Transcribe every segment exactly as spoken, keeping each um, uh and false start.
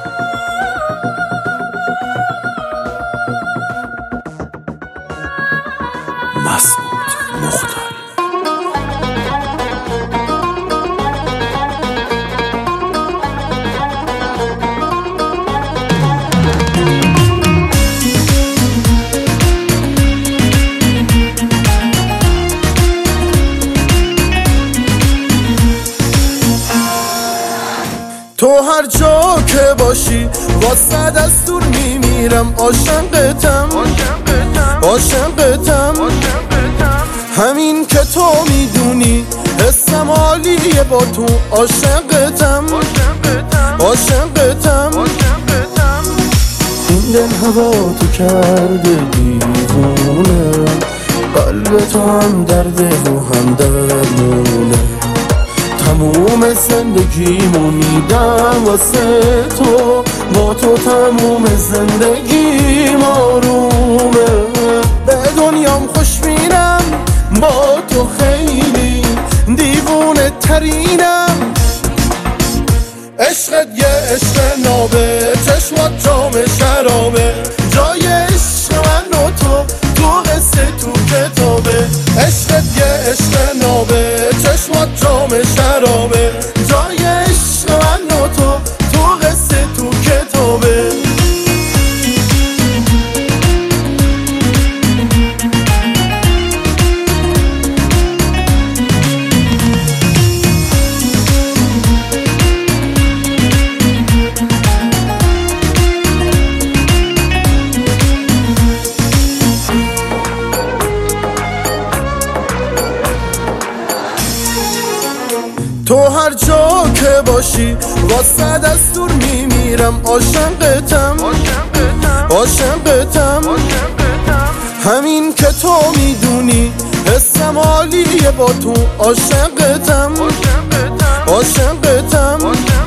مسعود مختاری. تو هر جا که باشی واسه دستور میمیرم، عاشقتم عاشقتم همین که تو میدونی حسم عالیه با تو، عاشقتم عاشقتم این دل هوا تو کرده دیوونه، قلب تو هم درده و هم درمونه، تموم زندگیمو میدم واسه تو، با تو تموم زندگیم آرومه، به دنیام خوش بینم با تو خیلی دیوونه ترینم، عشقت یه عشق نابه، چشمات جام شرابه، جای عشق من و تو تو قصه تو کتابه، عشقت یه عشق نابه، چشمات جام شرابه، جای عشق من و تو تو قصه تو کتابه. تو هر جا که باشی واسه دستور میمیرم، عاشقتم عاشقتم همین که تو میدونی حسم عالیه با تو، عاشقتم عاشقتم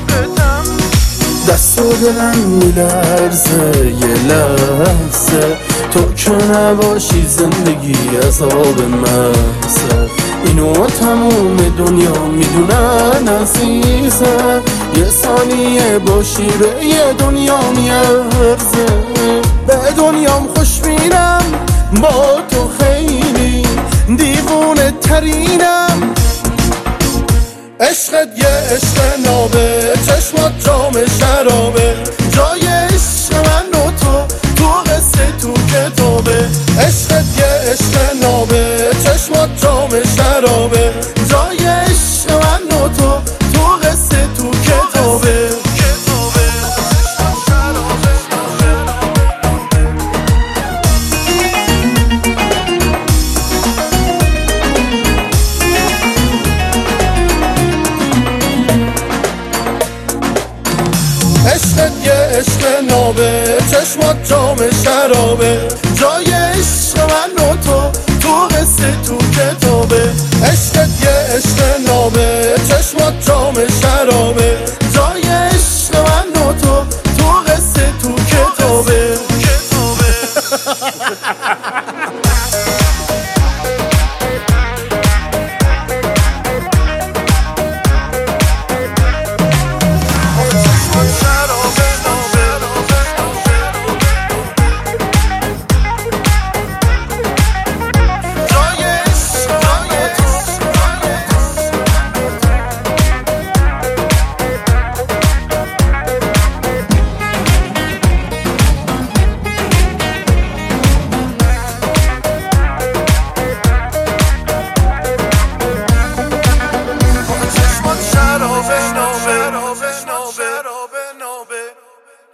دست و دلم میلرزه یه لحظه، تو که نباشی زندگی عذاب محضه، اینو تموم دنیا میدونن عزیزم، یه ثانیه باشی به یه دنیا میارزه، به دنیام خوش بینم با تو خیلی دیوونه ترینم، عشقت یه عشق نابه، چشمات جام شرابه، جای عشق من و تو تو قصه تو کتابه، عشقت یه عشق نابه، چشمات جام شرابه، جای عشق من و تو تو قصه تو کتابه. عشقت یه عشق نابه، چشمات جام شرابه، جای عشق من و تو تو قصه تو کتابه، عشقت یه عشق نابه، چشمات جام شرابه، جای عشق من و تو تو قصه تو کتابه.